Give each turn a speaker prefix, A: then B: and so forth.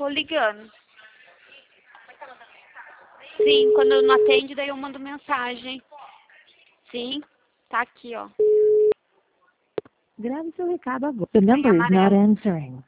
A: tô ligando. Sim, quando não atende, daí eu mando mensagem. Sim, tá aqui, ó.
B: Grave seu recado agora. The number is not
A: Amarelo.
B: answering.